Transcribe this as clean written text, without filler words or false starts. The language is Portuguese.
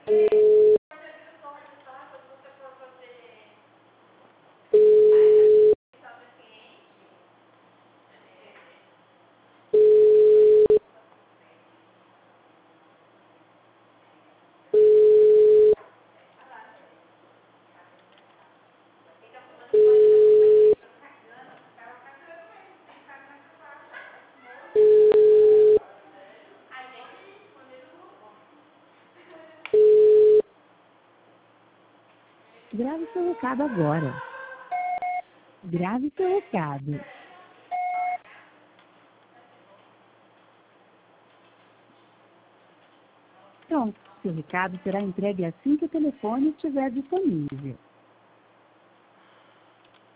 Grave seu recado agora. Grave seu recado. Pronto, seu recado será entregue assim que o telefone estiver disponível.